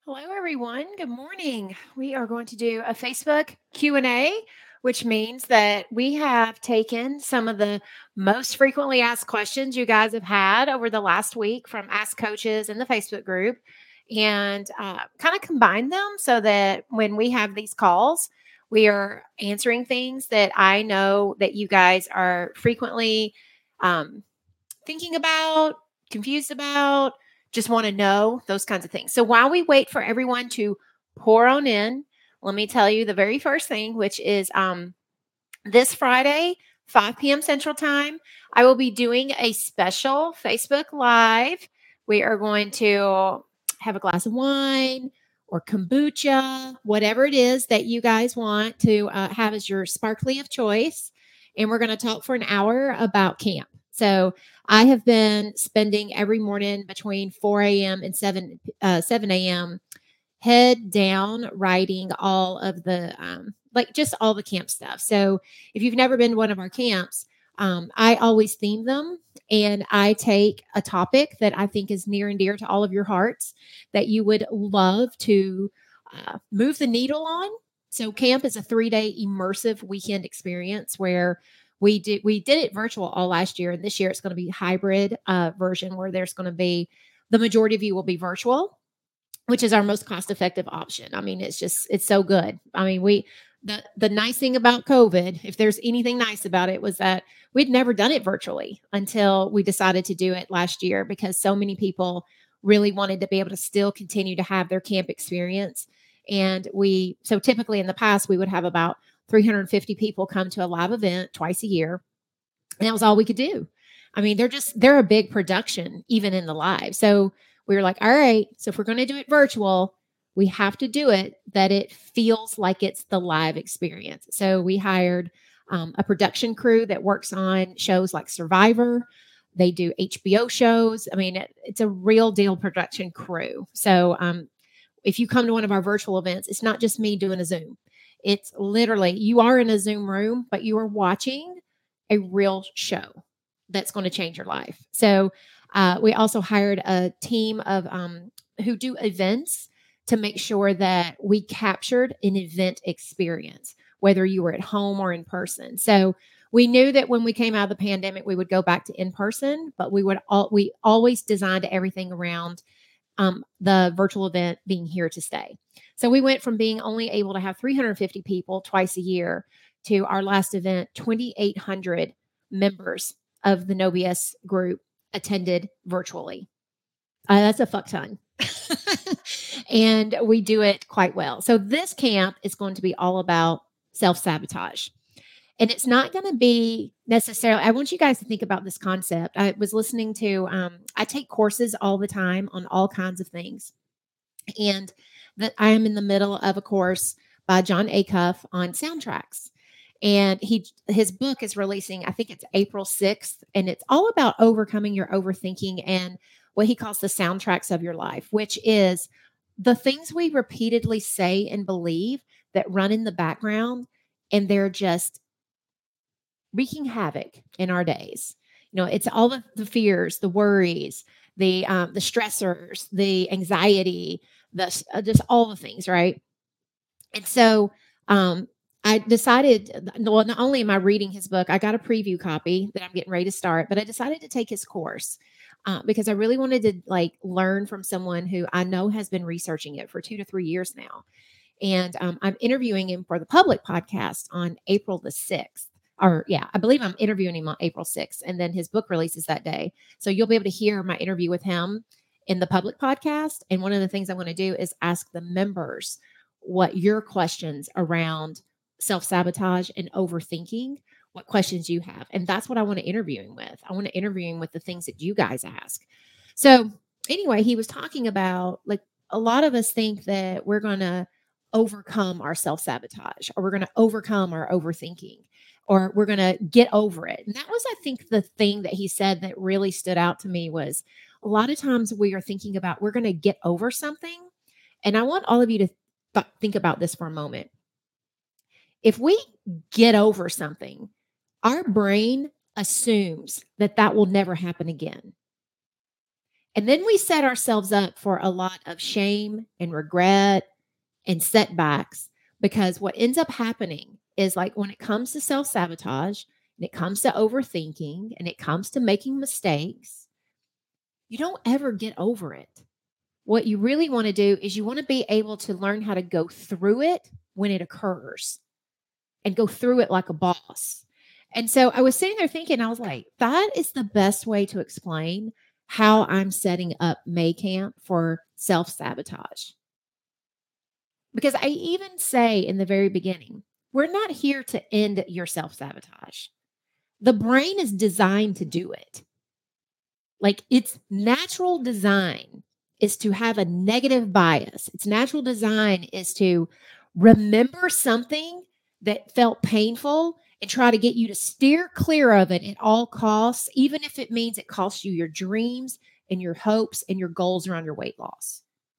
Hello, everyone. Good morning. We are going to do a Facebook Q&A, which means that we have taken some of the most frequently asked questions you guys have had over the last week from Ask Coaches in the Facebook group and kind of combined them so that when we have these calls, we are answering things that I know that you guys are frequently um, thinking about, confused about, just want to know those kinds of things. So while we wait for everyone to pour on in, let me tell you the very first thing, which is this Friday, 5 p.m. Central Time, I will be doing a special Facebook Live. We are going to have a glass of wine or kombucha, whatever it is that you guys want to have as your sparkly of choice. And we're going to talk for an hour about camp. So I have been spending every morning between 4 a.m. and 7 a.m. head down writing all of the like just all the camp stuff. So if you've never been to one of our camps, I always theme them and I take a topic that I think is near and dear to all of your hearts that you would love to move the needle on. So camp is a 3-day immersive weekend experience where we did it virtual all last year, and this year it's going to be hybrid version where there's going to be the majority of you will be virtual, which is our most cost effective option. I mean, it's so good. I mean, the nice thing about COVID, if there's anything nice about it, was that we'd never done it virtually until we decided to do it last year because so many people really wanted to be able to still continue to have their camp experience. And so typically in the past, we would have about 350 people come to a live event twice a year. And that was all we could do. I mean, they're a big production, even in the live. So we were like, all right, so if we're going to do it virtual, we have to do it that it feels like it's the live experience. So we hired a production crew that works on shows like Survivor. They do HBO shows. I mean, it's a real deal production crew. So if you come to one of our virtual events, it's not just me doing a Zoom. It's literally you are in a Zoom room, but you are watching a real show that's going to change your life. So we also hired a team of who do events to make sure that we captured an event experience, whether you were at home or in person. So we knew that when we came out of the pandemic, we would go back to in person, but we always designed everything around the virtual event being here to stay. So we went from being only able to have 350 people twice a year to our last event, 2,800 members of the Nobius group attended virtually. That's a fuck ton. And we do it quite well. So this camp is going to be all about self sabotage. And it's not going to be necessarily, I want you guys to think about this concept. I was listening to, I take courses all the time on all kinds of things. And that I am in the middle of a course by John Acuff on soundtracks. And his book is releasing, I think it's April 6th, and it's all about overcoming your overthinking and what he calls the soundtracks of your life, which is the things we repeatedly say and believe that run in the background and they're just wreaking havoc in our days. You know, it's all the fears, the worries, the stressors, the anxiety, just all the things, right? And so I decided, well, not only am I reading his book, I got a preview copy that I'm getting ready to start, but I decided to take his course because I really wanted to like learn from someone who I know has been researching it for 2 to 3 years now. And I'm interviewing him for the public podcast on April the 6th. Or, yeah, I believe I'm interviewing him on April 6th. And then his book releases that day. So you'll be able to hear my interview with him in the public podcast. And one of the things I'm going to do is ask the members what your questions around self sabotage and overthinking, what questions you have. And that's what I want to interview him with. I want to interview him with the things that you guys ask. So, anyway, he was talking about like a lot of us think that we're going to overcome our self sabotage or we're going to overcome our overthinking or we're going to get over it. And that was, I think, the thing that he said that really stood out to me was a lot of times we are thinking about we're going to get over something. And I want all of you to think about this for a moment. If we get over something, our brain assumes that that will never happen again. And then we set ourselves up for a lot of shame and regret and setbacks, because what ends up happening is, like, when it comes to self sabotage and it comes to overthinking and it comes to making mistakes, you don't ever get over it. What you really want to do is you want to be able to learn how to go through it when it occurs and go through it like a boss. And so I was sitting there thinking, I was like, that is the best way to explain how I'm setting up May Camp for self sabotage. Because I even say in the very beginning, we're not here to end your self sabotage. The brain is designed to do it. Like, its natural design is to have a negative bias. Its natural design is to remember something that felt painful and try to get you to steer clear of it at all costs, even if it means it costs you your dreams and your hopes and your goals around your weight loss.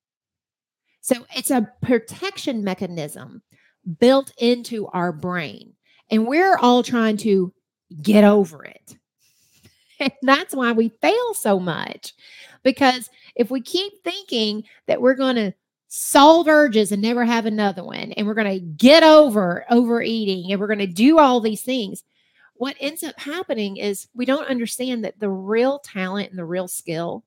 So it's a protection mechanism built into our brain. And we're all trying to get over it. And that's why we fail so much. Because if we keep thinking that we're going to solve urges and never have another one, and we're going to get over overeating, and we're going to do all these things, what ends up happening is we don't understand that the real talent and the real skill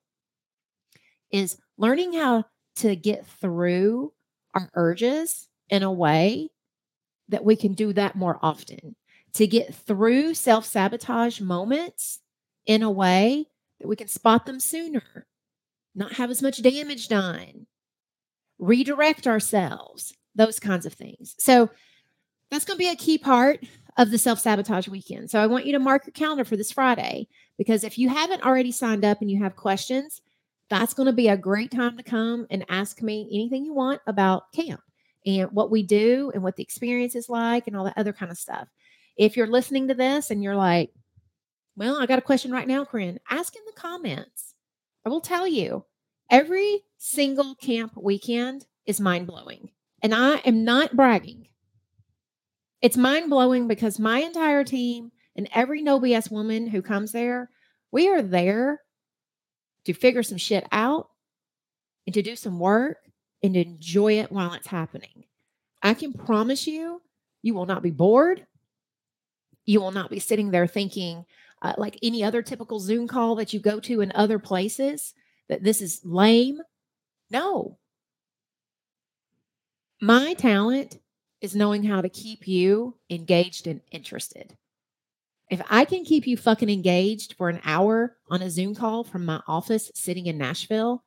is learning how to get through our urges in a way that we can do that more often, to get through self sabotage moments in a way that we can spot them sooner, not have as much damage done, redirect ourselves, those kinds of things. So that's going to be a key part of the self sabotage weekend. So I want you to mark your calendar for this Friday, because if you haven't already signed up and you have questions, that's going to be a great time to come and ask me anything you want about camp and what we do and what the experience is like and all that other kind of stuff. If you're listening to this and you're like, well, I got a question right now, Corinne, ask in the comments. I will tell you, every single camp weekend is mind blowing. And I am not bragging. It's mind blowing because my entire team and every no BS woman who comes there, we are there to figure some shit out and to do some work and to enjoy it while it's happening. I can promise you, you will not be bored. You will not be sitting there thinking, like any other typical Zoom call that you go to in other places, that this is lame. No. My talent is knowing how to keep you engaged and interested. If I can keep you fucking engaged for an hour on a Zoom call from my office sitting in Nashville,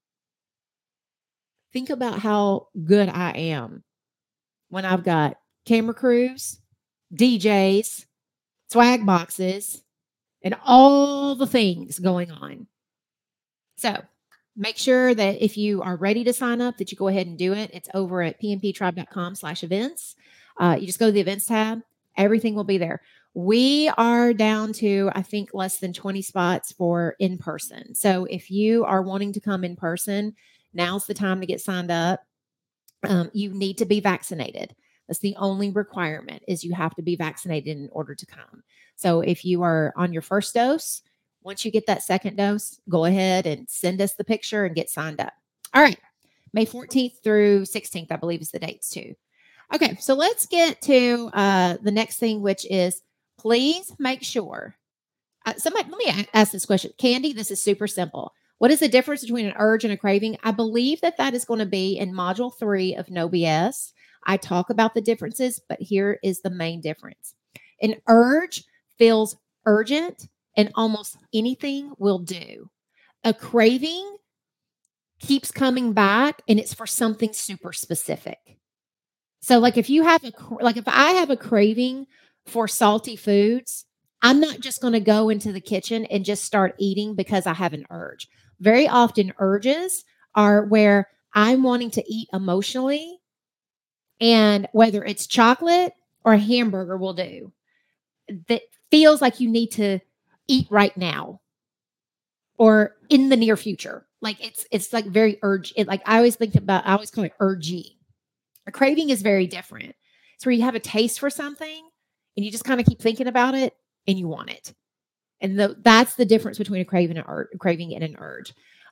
think about how good I am when I've got camera crews, DJs, swag boxes, and all the things going on. So make sure that if you are ready to sign up, that you go ahead and do it. It's over at pmptribe.com/events. You just go to the events tab. Everything will be there. We are down to, I think, less than 20 spots for in person. So if you are wanting to come in person, now's the time to get signed up. You need to be vaccinated. That's the only requirement, is you have to be vaccinated in order to come. So if you are on your first dose, once you get that second dose, go ahead and send us the picture and get signed up. All right. May 14th through 16th, I believe, is the dates too. Okay. So let's get to the next thing, which is, please make sure. Somebody, let me ask this question. Candy, this is super simple. What is the difference between an urge and a craving? I believe that is going to be in module 3 of No BS. I talk about the differences, but here is the main difference. An urge feels urgent and almost anything will do. A craving keeps coming back and it's for something super specific. So like if I have a craving for salty foods, I'm not just going to go into the kitchen and just start eating because I have an urge. Very often urges are where I'm wanting to eat emotionally, and whether it's chocolate or a hamburger will do. That feels like you need to eat right now or in the near future. Like it's like very urge. Like I always call it urgy. A craving is very different. It's where you have a taste for something and you just kind of keep thinking about it and you want it. And that's the difference between a craving and an urge.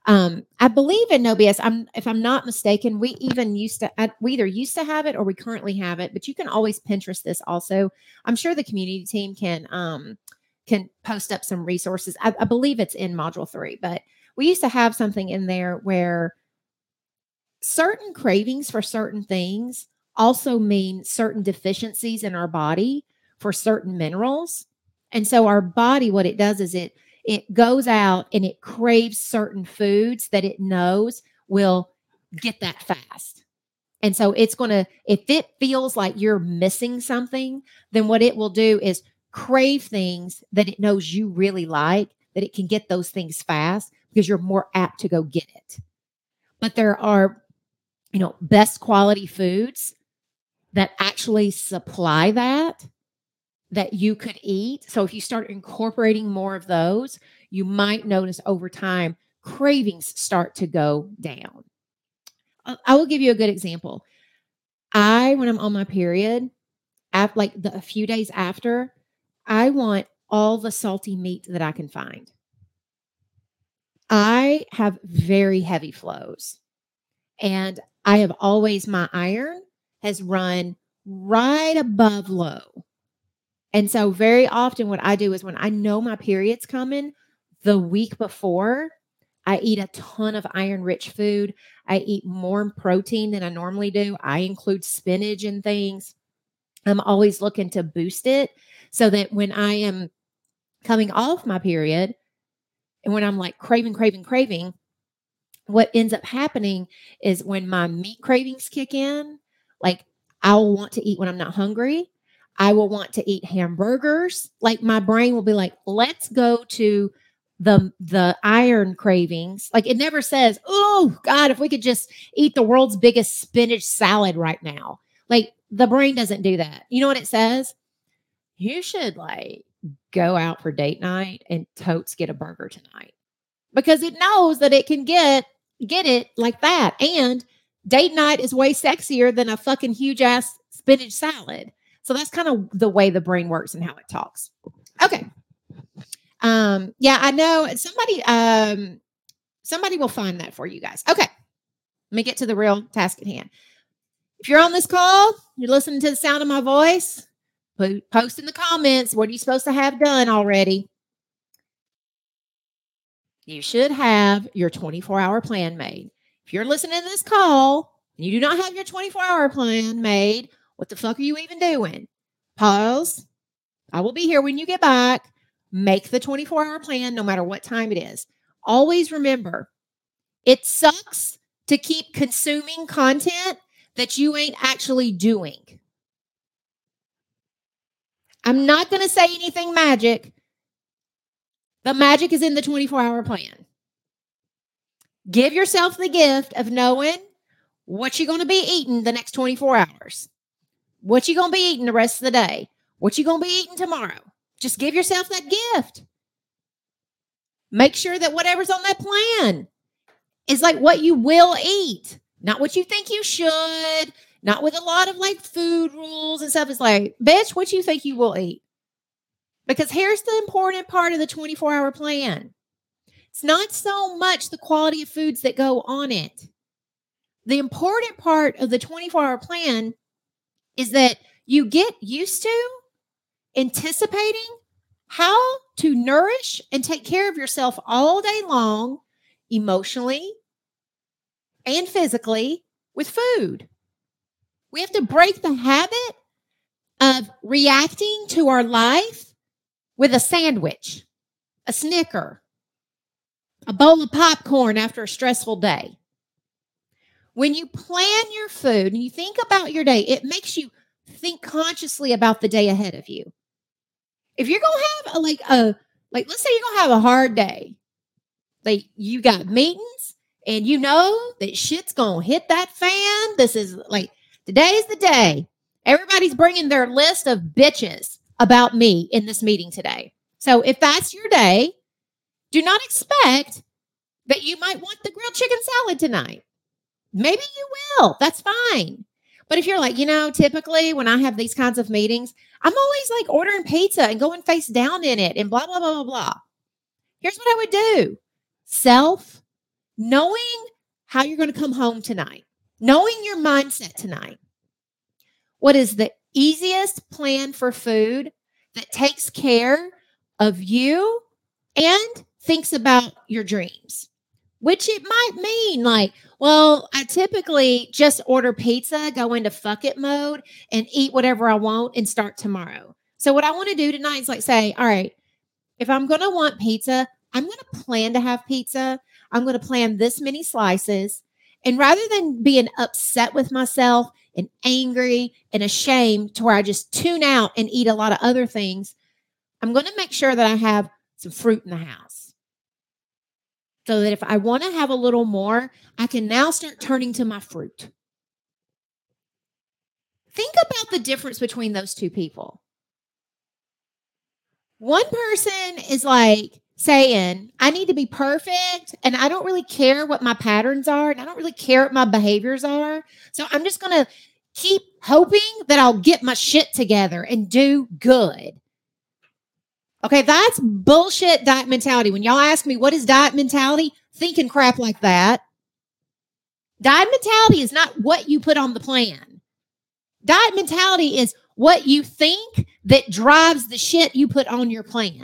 I believe in No BS. If I'm not mistaken, we either used to have it or we currently have it, but you can always Pinterest this also. I'm sure the community team can post up some resources. I believe it's in module 3, but we used to have something in there where certain cravings for certain things also mean certain deficiencies in our body for certain minerals. And so our body, what it does is it goes out and it craves certain foods that it knows will get that fast. And so it's going to, if it feels like you're missing something, then what it will do is crave things that it knows you really like, that it can get those things fast because you're more apt to go get it. But there are, best quality foods that actually supply that you could eat. So if you start incorporating more of those, you might notice over time cravings start to go down. I will give you a good example. When I'm on my period, a few days after, I want all the salty meat that I can find. I have very heavy flows, and I have always, my iron has run right above low. And so very often what I do is when I know my period's coming, the week before, I eat a ton of iron-rich food. I eat more protein than I normally do. I include spinach and things. I'm always looking to boost it so that when I am coming off my period and when I'm like craving, what ends up happening is when my meat cravings kick in, like I'll want to eat when I'm not hungry. I will want to eat hamburgers. Like my brain will be like, let's go to the iron cravings. Like it never says, oh God, if we could just eat the world's biggest spinach salad right now. Like the brain doesn't do that. You know what it says? You should like go out for date night and totes get a burger tonight. Because it knows that it can get it like that. And date night is way sexier than a fucking huge ass spinach salad. So that's kind of the way the brain works and how it talks. Okay. Yeah, I know somebody will find that for you guys. Okay. Let me get to the real task at hand. If you're on this call, you're listening to the sound of my voice, post in the comments, what are you supposed to have done already? You should have your 24-hour plan made. If you're listening to this call and you do not have your 24-hour plan made, what the fuck are you even doing? Pause. I will be here when you get back. Make the 24-hour plan no matter what time it is. Always remember, it sucks to keep consuming content that you ain't actually doing. I'm not going to say anything magic. The magic is in the 24-hour plan. Give yourself the gift of knowing what you're going to be eating the next 24 hours. What you going to be eating the rest of the day. What you going to be eating tomorrow. Just give yourself that gift. Make sure that whatever's on that plan is like what you will eat. Not what you think you should. Not with a lot of like food rules and stuff. It's like, bitch, what you think you will eat. Because here's the important part of the 24-hour plan. It's not so much the quality of foods that go on it. The important part of the 24-hour plan is that you get used to anticipating how to nourish and take care of yourself all day long, emotionally and physically, with food. We have to break the habit of reacting to our life with a sandwich, a Snicker, a bowl of popcorn after a stressful day. When you plan your food and you think about your day, it makes you think consciously about the day ahead of you. If you're going to have let's say you're going to have a hard day, like you got meetings and you know that shit's going to hit that fan. This is like, today's the day. Everybody's bringing their list of bitches about me in this meeting today. So if that's your day, do not expect that you might want the grilled chicken salad tonight. Maybe you will. That's fine. But if you're like, typically when I have these kinds of meetings, I'm always like ordering pizza and going face down in it and blah, blah, blah, blah, blah. Here's what I would do. knowing how you're going to come home tonight, knowing your mindset tonight, what is the easiest plan for food that takes care of you and thinks about your dreams? Which it might mean like, well, I typically just order pizza, go into fuck it mode, and eat whatever I want and start tomorrow. So what I want to do tonight is like say, all right, if I'm going to want pizza, I'm going to plan to have pizza. I'm going to plan this many slices. And rather than being upset with myself and angry and ashamed to where I just tune out and eat a lot of other things, I'm going to make sure that I have some fruit in the house. So that if I want to have a little more, I can now start turning to my fruit. Think about the difference between those two people. One person is like saying, I need to be perfect and I don't really care what my patterns are and I don't really care what my behaviors are. So I'm just going to keep hoping that I'll get my shit together and do good. Okay, that's bullshit diet mentality. When y'all ask me, what is diet mentality? Thinking crap like that. Diet mentality is not what you put on the plan. Diet mentality is what you think that drives the shit you put on your plan.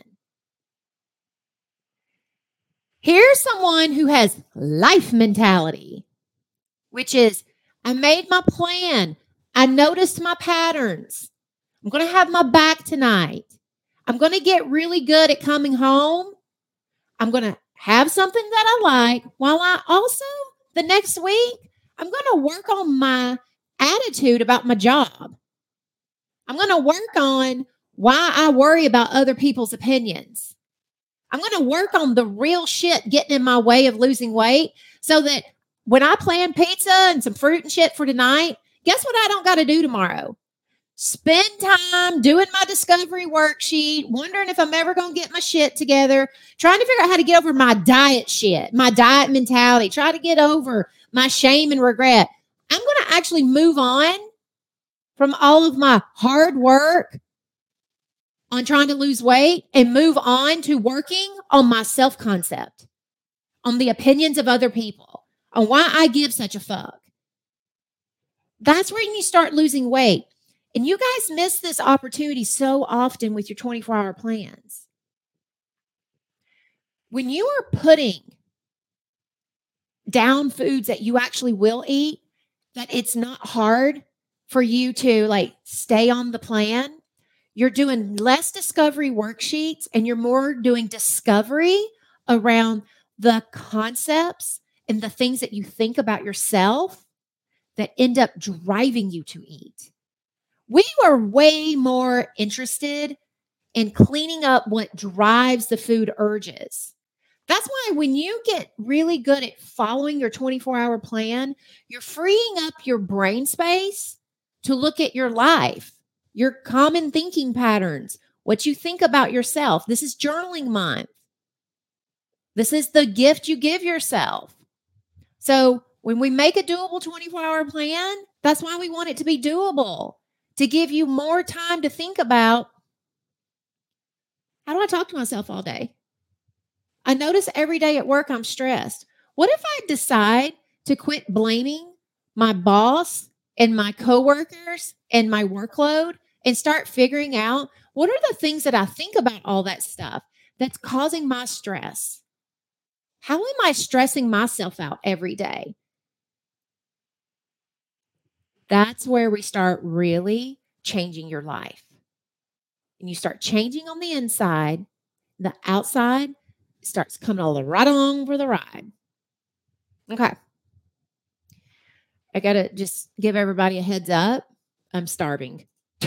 Here's someone who has life mentality, which is, I made my plan. I noticed my patterns. I'm going to have my back tonight. I'm going to get really good at coming home. I'm going to have something that I like while I also, the next week, I'm going to work on my attitude about my job. I'm going to work on why I worry about other people's opinions. I'm going to work on the real shit getting in my way of losing weight so that when I plan pizza and some fruit and shit for tonight, guess what I don't got to do tomorrow? Spend time doing my discovery worksheet, wondering if I'm ever going to get my shit together, trying to figure out how to get over my diet shit, my diet mentality, try to get over my shame and regret. I'm going to actually move on from all of my hard work on trying to lose weight and move on to working on my self-concept, on the opinions of other people, on why I give such a fuck. That's when you start losing weight. And you guys miss this opportunity so often with your 24-hour plans. When you are putting down foods that you actually will eat, that it's not hard for you to like stay on the plan, you're doing less discovery worksheets and you're more doing discovery around the concepts and the things that you think about yourself that end up driving you to eat. We are way more interested in cleaning up what drives the food urges. That's why when you get really good at following your 24-hour plan, you're freeing up your brain space to look at your life, your common thinking patterns, what you think about yourself. This is journaling month. This is the gift you give yourself. So when we make a doable 24-hour plan, that's why we want it to be doable, to give you more time to think about, how do I talk to myself all day? I notice every day at work I'm stressed. What if I decide to quit blaming my boss and my coworkers and my workload and start figuring out what are the things that I think about all that stuff that's causing my stress? How am I stressing myself out every day? That's where we start really changing your life. And you start changing on the inside, the outside starts coming right along for the ride. Okay. I got to just give everybody a heads up. I'm starving.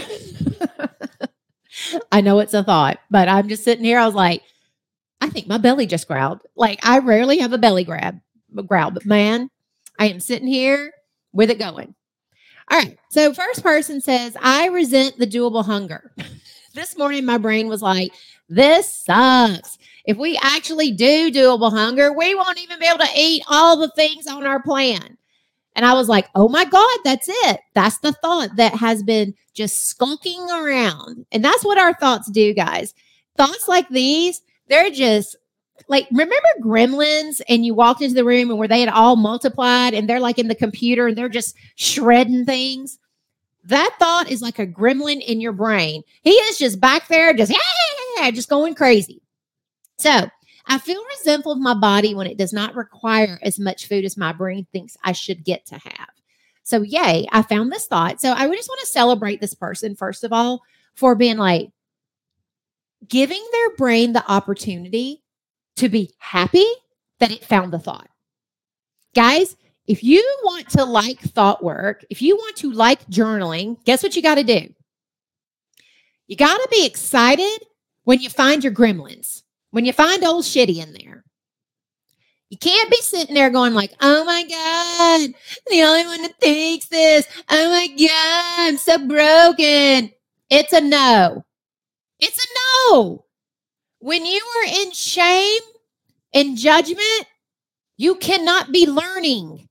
I know it's a thought, but I'm just sitting here. I was like, I think my belly just growled. Like I rarely have a belly growl, but man, I am sitting here with it going. All right. So first person says, I resent the doable hunger. This morning, my brain was like, this sucks. If we actually do doable hunger, we won't even be able to eat all the things on our plan. And I was like, oh my God, that's it. That's the thought that has been just skulking around. And that's what our thoughts do, guys. Thoughts like these, they're just like, remember Gremlins and you walked into the room and where they had all multiplied and they're like in the computer and they're just shredding things? That thought is like a gremlin in your brain. He is just back there, just going crazy. So I feel resentful of my body when it does not require as much food as my brain thinks I should get to have. So, yay, I found this thought. So, I would just want to celebrate this person, first of all, for being like giving their brain the opportunity to be happy that it found the thought. Guys, if you want to like thought work, if you want to like journaling, guess what you got to do? You got to be excited when you find your gremlins, when you find old shitty in there. You can't be sitting there going like, oh my God, the only one that thinks this. Oh my God, I'm so broken. It's a no. It's a no. When you are in shame and judgment, you cannot be learning.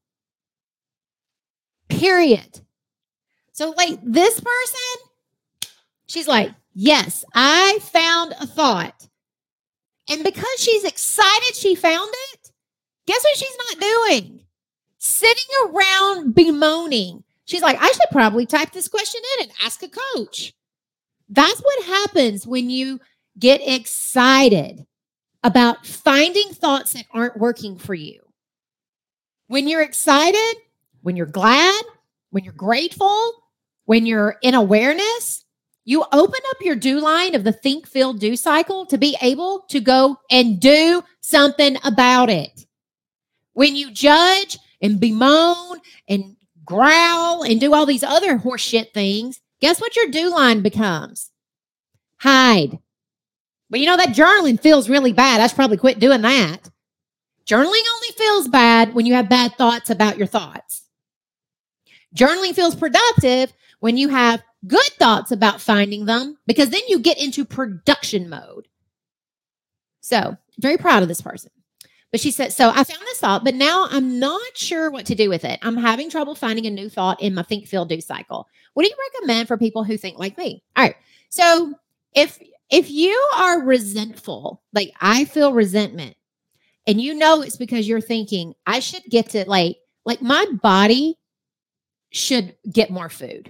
Period. So like this person, she's like, yes, I found a thought. And because she's excited she found it, guess what she's not doing? Sitting around bemoaning. She's like, I should probably type this question in and ask a coach. That's what happens when you get excited about finding thoughts that aren't working for you. When you're excited, when you're glad, when you're grateful, when you're in awareness, you open up your do line of the think, feel, do cycle to be able to go and do something about it. When you judge and bemoan and growl and do all these other horseshit things, guess what your do line becomes? Hide. But you know, that journaling feels really bad. I should probably quit doing that. Journaling only feels bad when you have bad thoughts about your thoughts. Journaling feels productive when you have good thoughts about finding them, because then you get into production mode. So, very proud of this person. But she said, so I found this thought, but now I'm not sure what to do with it. I'm having trouble finding a new thought in my think, feel, do cycle. What do you recommend for people who think like me? All right. So if you are resentful, like I feel resentment, and you know it's because you're thinking, I should get to like my body should get more food.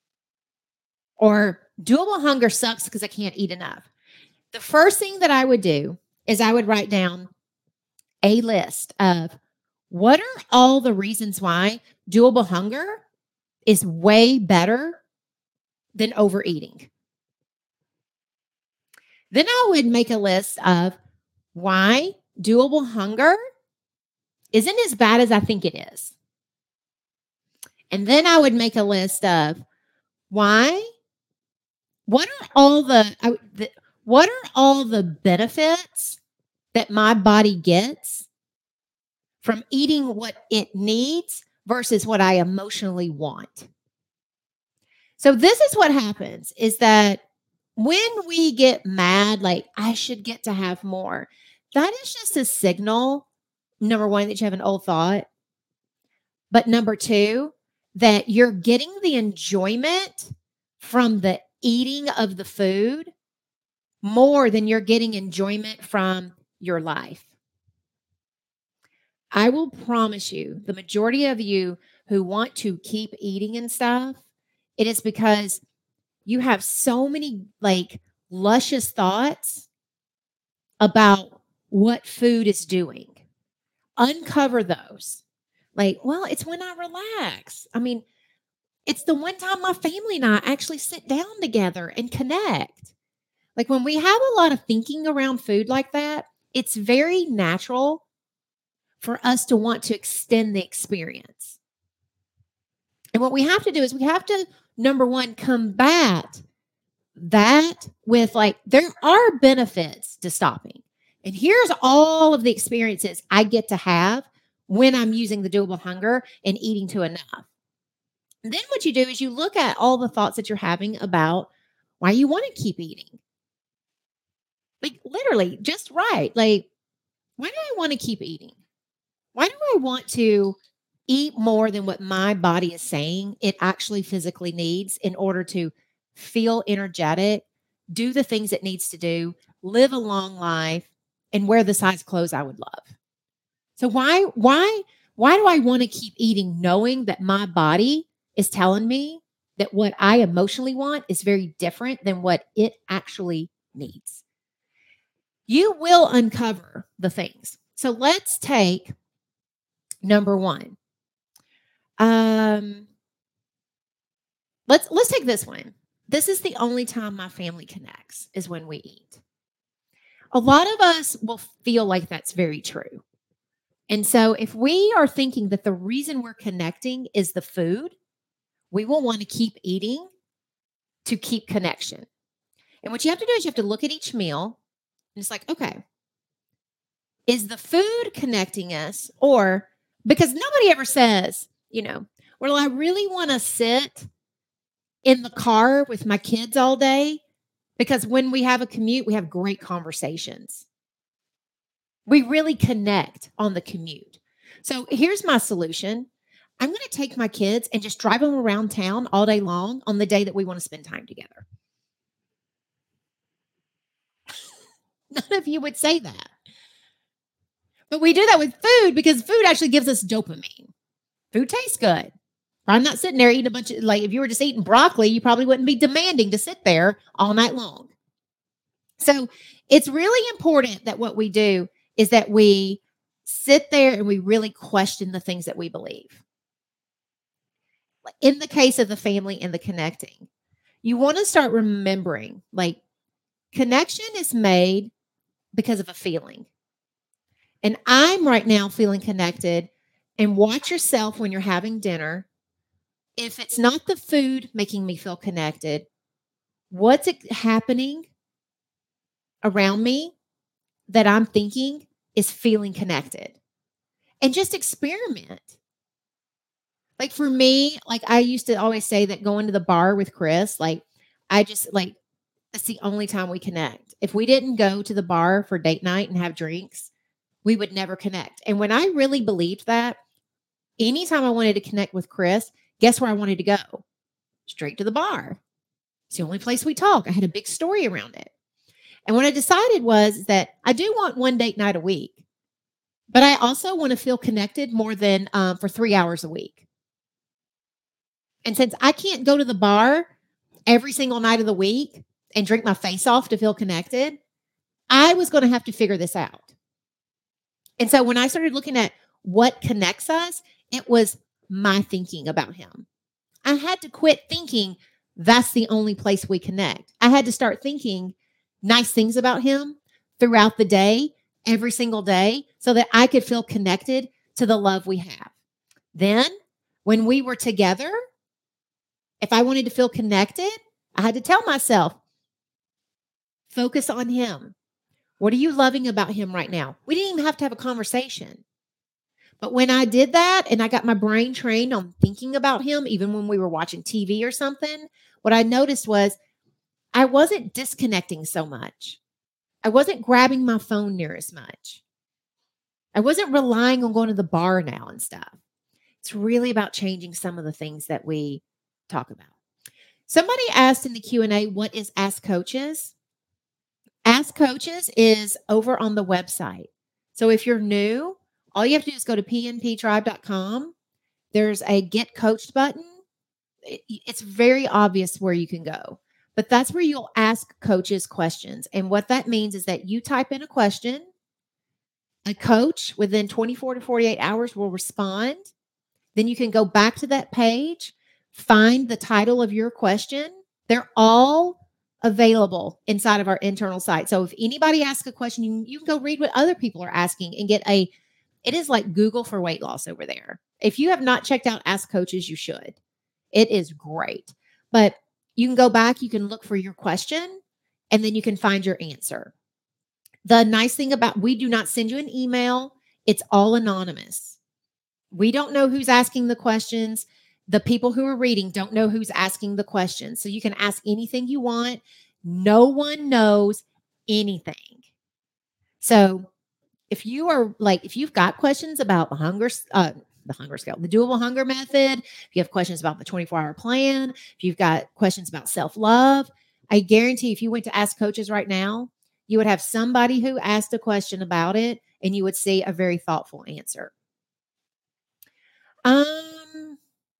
Or doable hunger sucks because I can't eat enough. The first thing that I would do is I would write down a list of what are all the reasons why doable hunger is way better than overeating. Then I would make a list of why doable hunger isn't as bad as I think it is. And then I would make a list of what are all the benefits that my body gets from eating what it needs versus what I emotionally want. So this is what happens is that when we get mad, like I should get to have more, that is just a signal, number one, that you have an old thought. But number two, that you're getting the enjoyment from the eating of the food more than you're getting enjoyment from your life. I will promise you, the majority of you who want to keep eating and stuff, it is because you have so many like luscious thoughts about what food is doing. Uncover those. Like, well, it's when I relax. I mean, it's the one time my family and I actually sit down together and connect. Like when we have a lot of thinking around food like that, it's very natural for us to want to extend the experience. And what we have to do is we have to, number one, combat that with like, there are benefits to stopping. And here's all of the experiences I get to have when I'm using the doable hunger and eating to enough. And then what you do is you look at all the thoughts that you're having about why you want to keep eating. Like literally just right. Like, why do I want to keep eating? Why do I want to eat more than what my body is saying it actually physically needs in order to feel energetic, do the things it needs to do, live a long life, and wear the size clothes I would love. So why do I want to keep eating knowing that my body is telling me that what I emotionally want is very different than what it actually needs? You will uncover the things. So let's take number one. Let's take this one. This is the only time my family connects is when we eat. A lot of us will feel like that's very true. And so if we are thinking that the reason we're connecting is the food, we will want to keep eating to keep connection. And what you have to do is you have to look at each meal and it's like, okay, is the food connecting us? Or because nobody ever says, well, I really want to sit in the car with my kids all day because when we have a commute, we have great conversations. We really connect on the commute. So here's my solution. I'm going to take my kids and just drive them around town all day long on the day that we want to spend time together. None of you would say that. But we do that with food because food actually gives us dopamine. Food tastes good. I'm not sitting there eating a bunch of, like, if you were just eating broccoli, you probably wouldn't be demanding to sit there all night long. So it's really important that what we do is that we sit there and we really question the things that we believe. In the case of the family and the connecting, you want to start remembering, like, connection is made because of a feeling. And I'm right now feeling connected. And watch yourself when you're having dinner. If it's not the food making me feel connected, what's happening around me that I'm thinking is feeling connected? And just experiment. Like for me, like I used to always say that going to the bar with Chris, like I just like, that's the only time we connect. If we didn't go to the bar for date night and have drinks, we would never connect. And when I really believed that, anytime I wanted to connect with Chris, guess where I wanted to go? Straight to the bar. It's the only place we talk. I had a big story around it. And what I decided was that I do want one date night a week, but I also want to feel connected more than for 3 hours a week. And since I can't go to the bar every single night of the week and drink my face off to feel connected, I was going to have to figure this out. And so when I started looking at what connects us, it was my thinking about him. I had to quit thinking that's the only place we connect. I had to start thinking nice things about him throughout the day, every single day, so that I could feel connected to the love we have. Then when we were together, if I wanted to feel connected, I had to tell myself, focus on him. What are you loving about him right now? We didn't even have to have a conversation. But when I did that and I got my brain trained on thinking about him, even when we were watching TV or something, what I noticed was I wasn't disconnecting so much. I wasn't grabbing my phone near as much. I wasn't relying on going to the bar now and stuff. It's really about changing some of the things that we talk about. Somebody asked in the Q&A, what is Ask Coaches? Ask Coaches is over on the website. So if you're new, all you have to do is go to pnptribe.com. There's a Get Coached button. It's very obvious where you can go. But that's where you'll ask coaches questions. And what that means is that you type in a question. A coach within 24 to 48 hours will respond. Then you can go back to that page, find the title of your question. They're all available inside of our internal site. So if anybody asks a question, you can go read what other people are asking and it is like Google for weight loss over there. If you have not checked out Ask Coaches, you should. It is great. But you can go back, you can look for your question, and then you can find your answer. The nice thing about, we do not send you an email. It's all anonymous. We don't know who's asking the questions. The people who are reading don't know who's asking the questions. So you can ask anything you want. No one knows anything. So if you've got questions about the hunger scale, the doable hunger method, if you have questions about the 24-hour plan, if you've got questions about self-love, I guarantee if you went to Ask Coaches right now, you would have somebody who asked a question about it, and you would see a very thoughtful answer. Um,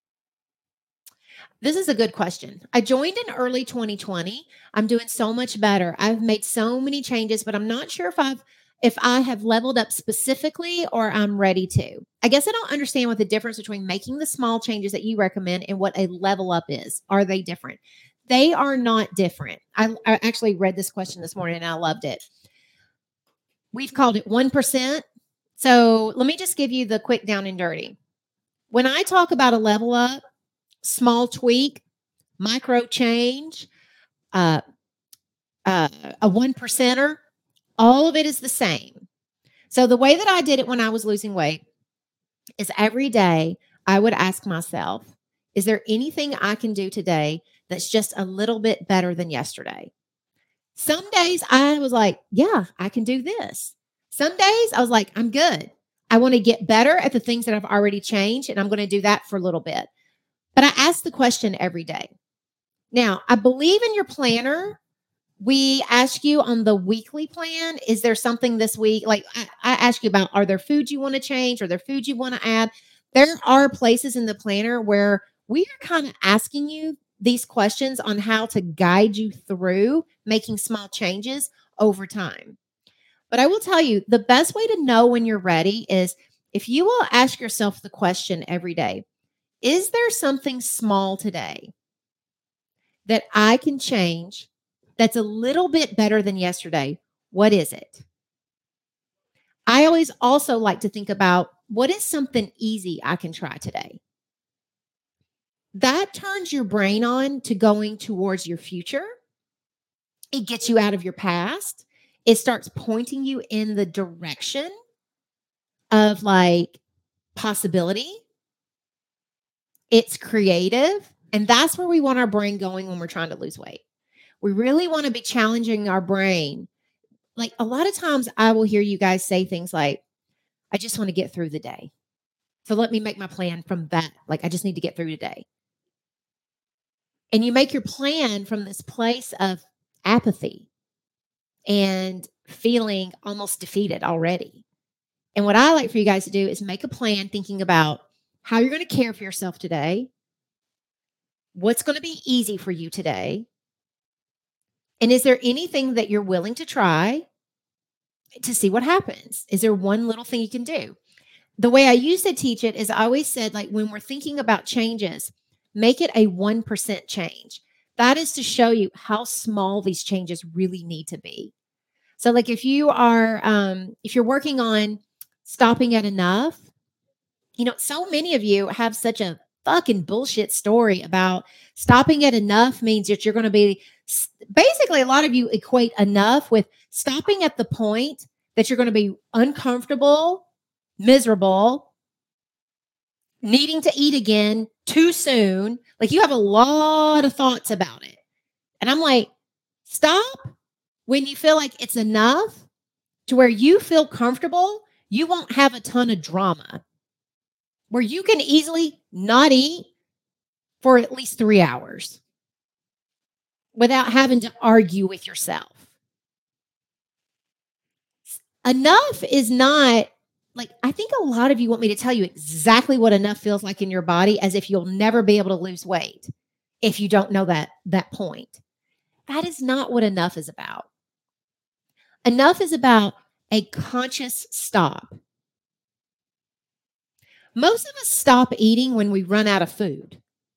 this is a good question. I joined in early 2020. I'm doing so much better. I've made so many changes, but I'm not sure if I have leveled up specifically or I'm ready to. I guess I don't understand what the difference between making the small changes that you recommend and what a level up is. Are they different? They are not different. I actually read this question this morning and I loved it. We've called it 1%. So let me just give you the quick down and dirty. When I talk about a level up, small tweak, micro change, uh, a 1%er, all of it is the same. So the way that I did it when I was losing weight is every day I would ask myself, is there anything I can do today that's just a little bit better than yesterday? Some days I was like, yeah, I can do this. Some days I was like, I'm good. I want to get better at the things that I've already changed, and I'm going to do that for a little bit. But I ask the question every day. Now, I believe in your planner. We ask you on the weekly plan, is there something this week? Like I ask you about, are there foods you want to change? Are there foods you want to add? There are places in the planner where we are kind of asking you these questions on how to guide you through making small changes over time. But I will tell you, the best way to know when you're ready is if you will ask yourself the question every day, is there something small today that I can change that's a little bit better than yesterday? What is it? I always also like to think about what is something easy I can try today? That turns your brain on to going towards your future. It gets you out of your past. It starts pointing you in the direction of like possibility. It's creative. And that's where we want our brain going when we're trying to lose weight. We really want to be challenging our brain. Like a lot of times I will hear you guys say things like, I just want to get through the day. So let me make my plan from that. Like, I just need to get through today. And you make your plan from this place of apathy and feeling almost defeated already. And what I like for you guys to do is make a plan thinking about how you're going to care for yourself today, what's going to be easy for you today, and is there anything that you're willing to try to see what happens? Is there one little thing you can do? The way I used to teach it is I always said, like, when we're thinking about changes, make it a 1% change. That is to show you how small these changes really need to be. So like if you're working on stopping at enough, so many of you have such a fucking bullshit story about stopping at enough means that you're going to be basically, a lot of you equate enough with stopping at the point that you're going to be uncomfortable, miserable, needing to eat again too soon. Like you have a lot of thoughts about it. And I'm like, stop when you feel like it's enough to where you feel comfortable. You won't have a ton of drama where you can easily not eat for at least 3 hours without having to argue with yourself. Enough is not like, I think a lot of you want me to tell you exactly what enough feels like in your body, as if you'll never be able to lose weight if you don't know that point. That is not what enough is about. Enough is about a conscious stop. Most of us stop eating when we run out of food.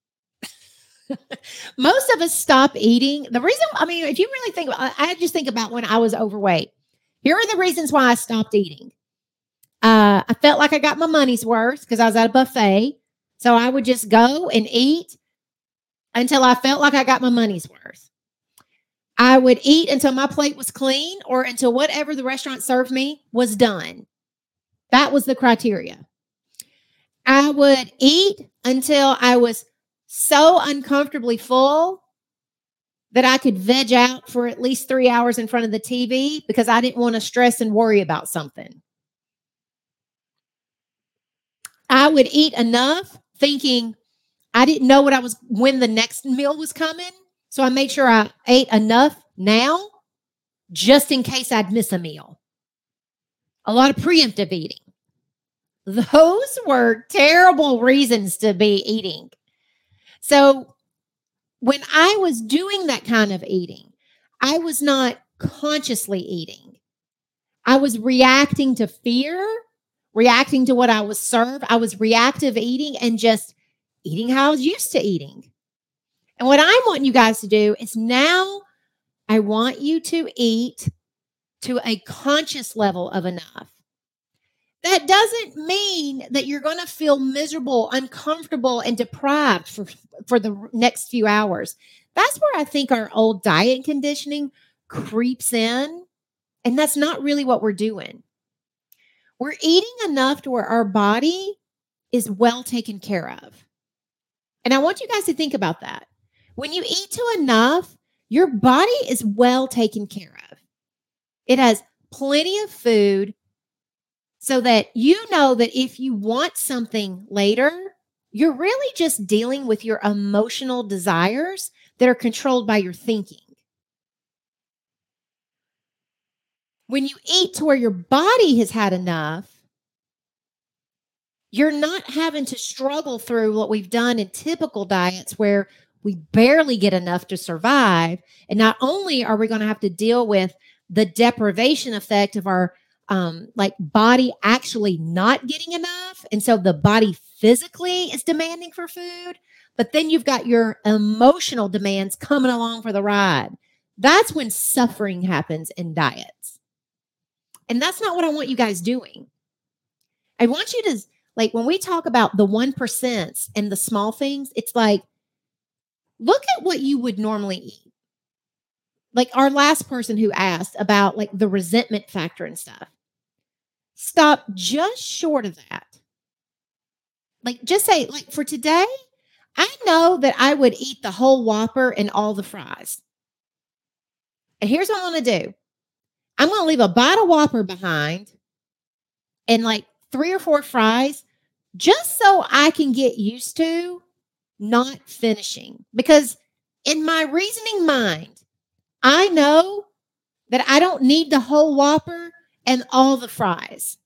Most of us stop eating. The reason, if you really think about it, I just think about when I was overweight. Here are the reasons why I stopped eating. I felt like I got my money's worth because I was at a buffet. So I would just go and eat until I felt like I got my money's worth. I would eat until my plate was clean or until whatever the restaurant served me was done. That was the criteria. I would eat until I was so uncomfortably full that I could veg out for at least 3 hours in front of the TV because I didn't want to stress and worry about something. I would eat enough thinking I didn't know when the next meal was coming. So I made sure I ate enough now just in case I'd miss a meal. A lot of preemptive eating. Those were terrible reasons to be eating. So when I was doing that kind of eating, I was not consciously eating. I was reacting to fear, reacting to what I was served. I was reactive eating and just eating how I was used to eating. And what I want you guys to do is now I want you to eat to a conscious level of enough. That doesn't mean that you're going to feel miserable, uncomfortable, and deprived for the next few hours. That's where I think our old diet conditioning creeps in. And that's not really what we're doing. We're eating enough to where our body is well taken care of. And I want you guys to think about that. When you eat to enough, your body is well taken care of. It has plenty of food so that you know that if you want something later, you're really just dealing with your emotional desires that are controlled by your thinking. When you eat to where your body has had enough, you're not having to struggle through what we've done in typical diets where we barely get enough to survive. And not only are we going to have to deal with the deprivation effect of our body actually not getting enough. And so the body physically is demanding for food, but then you've got your emotional demands coming along for the ride. That's when suffering happens in diets. And that's not what I want you guys doing. I want you to, like, when we talk about the 1% and the small things, it's like, look at what you would normally eat. Like our last person who asked about like the resentment factor and stuff. Stop just short of that. Like just say, like for today, I know that I would eat the whole Whopper and all the fries. And here's what I'm going to do. I'm going to leave a bite of Whopper behind and like 3 or 4 fries just so I can get used to not finishing. Because in my reasoning mind, I know that I don't need the whole Whopper and all the fries.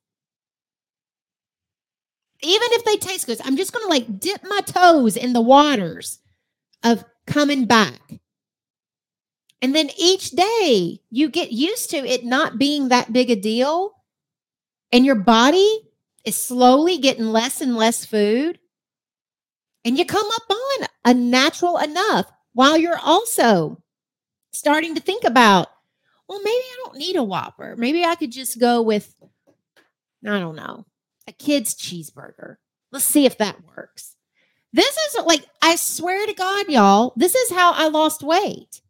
Even if they taste good, I'm just going to like dip my toes in the waters of coming back. And then each day you get used to it not being that big a deal. And your body is slowly getting less and less food. And you come up on a natural enough while you're also starting to think about, well, maybe I don't need a Whopper. Maybe I could just go with, I don't know, a kid's cheeseburger. Let's see if that works. This is like, I swear to God, y'all, this is how I lost weight.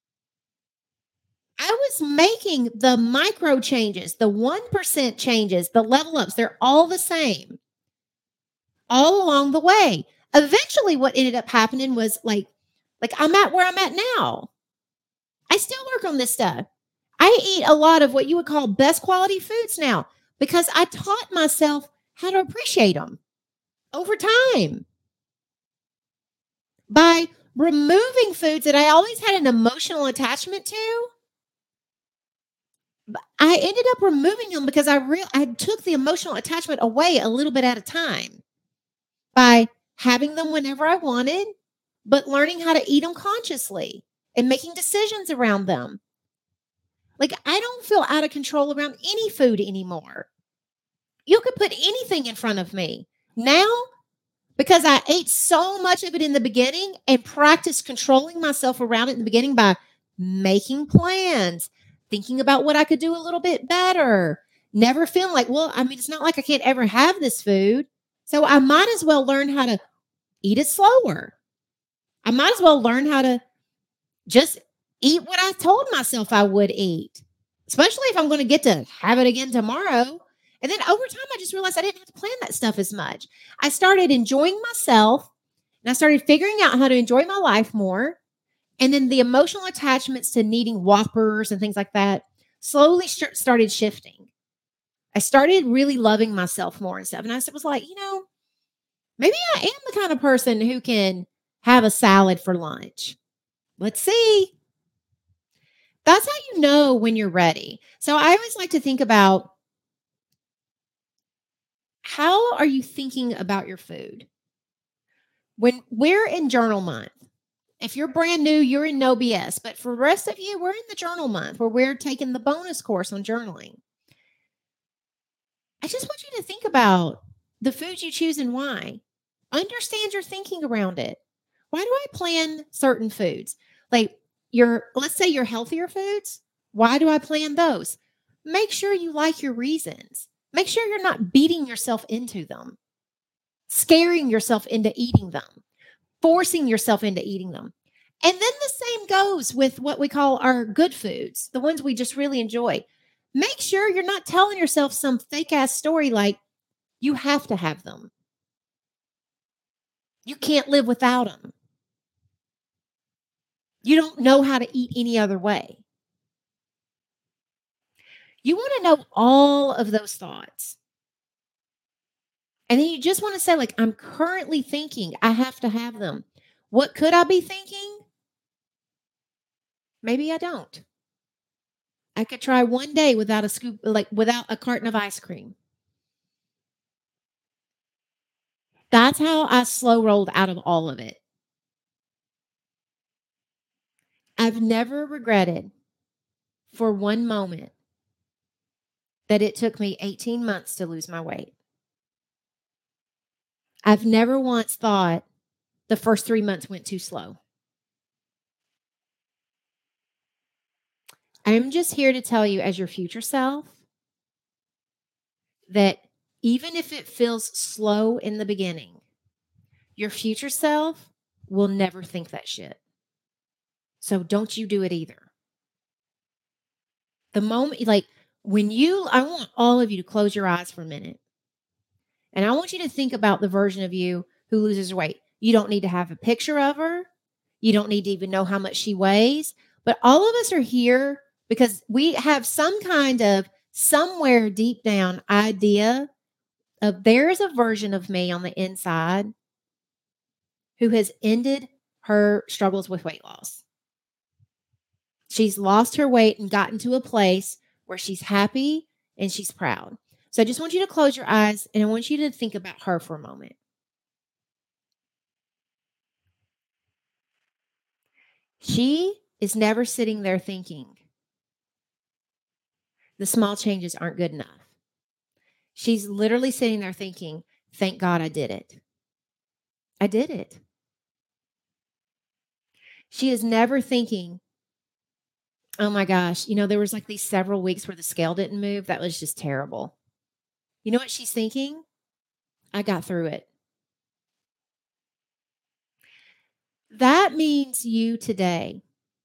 I was making the micro changes, the 1% changes, the level ups. They're all the same all along the way. Eventually what ended up happening was like I'm at where I'm at now. I still work on this stuff. I eat a lot of what you would call best quality foods now because I taught myself how to appreciate them over time by removing foods that I always had an emotional attachment to. I ended up removing them because I took the emotional attachment away a little bit at a time by having them whenever I wanted, but learning how to eat them consciously and making decisions around them. Like, I don't feel out of control around any food anymore. You could put anything in front of me. Now, because I ate so much of it in the beginning and practiced controlling myself around it in the beginning by making plans, thinking about what I could do a little bit better, never feeling like, well, I mean, it's not like I can't ever have this food. So I might as well learn how to eat it slower. I might as well learn how to just eat what I told myself I would eat, especially if I'm going to get to have it again tomorrow. And then over time, I just realized I didn't have to plan that stuff as much. I started enjoying myself and I started figuring out how to enjoy my life more. And then the emotional attachments to needing Whoppers and things like that slowly started shifting. I started really loving myself more and stuff. And I was like, maybe I am the kind of person who can have a salad for lunch. Let's see. That's how you know when you're ready. So I always like to think about, how are you thinking about your food? When we're in journal month, if you're brand new, you're in no BS. But for the rest of you, we're in the journal month where we're taking the bonus course on journaling. I just want you to think about the foods you choose and why. Understand your thinking around it. Why do I plan certain foods? Like let's say your healthier foods. Why do I plan those? Make sure you like your reasons. Make sure you're not beating yourself into them, scaring yourself into eating them, forcing yourself into eating them. And then the same goes with what we call our good foods, the ones we just really enjoy. Make sure you're not telling yourself some fake ass story like you have to have them. You can't live without them. You don't know how to eat any other way. You want to know all of those thoughts. And then you just want to say, like, I'm currently thinking I have to have them. What could I be thinking? Maybe I don't. I could try one day without a scoop, like without a carton of ice cream. That's how I slow rolled out of all of it. I've never regretted for one moment that it took me 18 months to lose my weight. I've never once thought the first 3 months went too slow. I'm just here to tell you, as your future self, that even if it feels slow in the beginning, your future self will never think that shit. So don't you do it either. The moment, like I want all of you to close your eyes for a minute. And I want you to think about the version of you who loses weight. You don't need to have a picture of her. You don't need to even know how much she weighs. But all of us are here because we have some kind of somewhere deep down idea of there's a version of me on the inside who has ended her struggles with weight loss. She's lost her weight and gotten to a place where she's happy and she's proud. So I just want you to close your eyes and I want you to think about her for a moment. She is never sitting there thinking the small changes aren't good enough. She's literally sitting there thinking, thank God I did it. I did it. She is never thinking, oh my gosh, there was like these several weeks where the scale didn't move. That was just terrible. You know what she's thinking? I got through it. That means you today,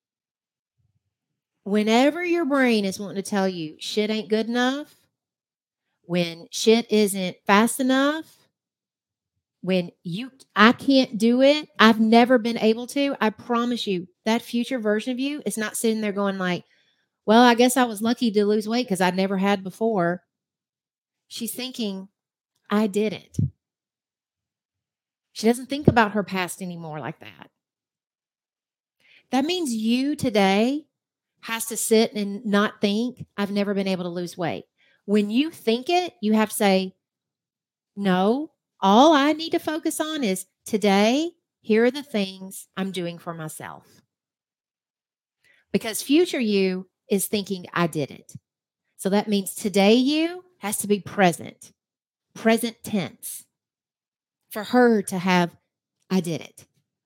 whenever your brain is wanting to tell you shit ain't good enough, when shit isn't fast enough, when I can't do it, I've never been able to, I promise you, that future version of you is not sitting there going like, well, I guess I was lucky to lose weight because I never had before. She's thinking, I did it. She doesn't think about her past anymore like that. That means you today has to sit and not think, I've never been able to lose weight. When you think it, you have to say, no, all I need to focus on is today, here are the things I'm doing for myself. Because future you is thinking, I did it. So that means today you has to be present tense, for her to have, I did it.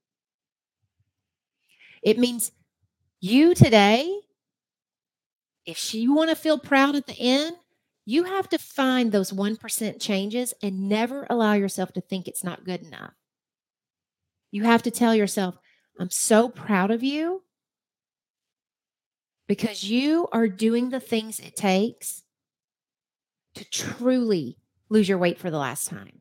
It means you today, if you want to feel proud at the end, you have to find those 1% changes and never allow yourself to think it's not good enough. You have to tell yourself, I'm so proud of you because you are doing the things it takes to truly lose your weight for the last time.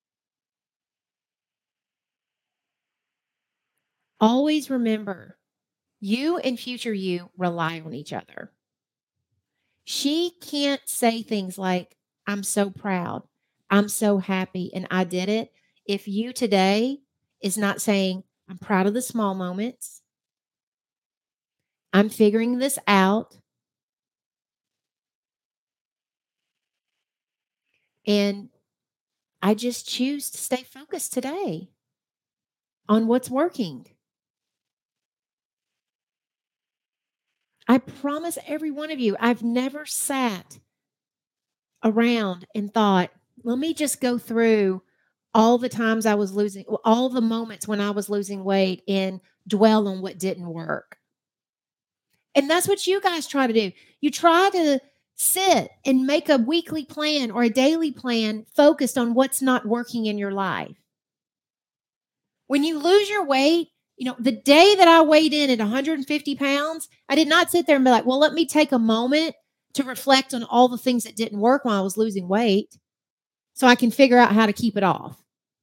Always remember, you and future you rely on each other. She can't say things like, I'm so proud, I'm so happy, and I did it, if you today is not saying, I'm proud of the small moments, I'm figuring this out. And I just choose to stay focused today on what's working. I promise every one of you, I've never sat around and thought, let me just go through all the times I was losing, all the moments when I was losing weight and dwell on what didn't work. And that's what you guys try to do. You try to sit and make a weekly plan or a daily plan focused on what's not working in your life. When you lose your weight, the day that I weighed in at 150 pounds, I did not sit there and be like, well, let me take a moment to reflect on all the things that didn't work while I was losing weight so I can figure out how to keep it off.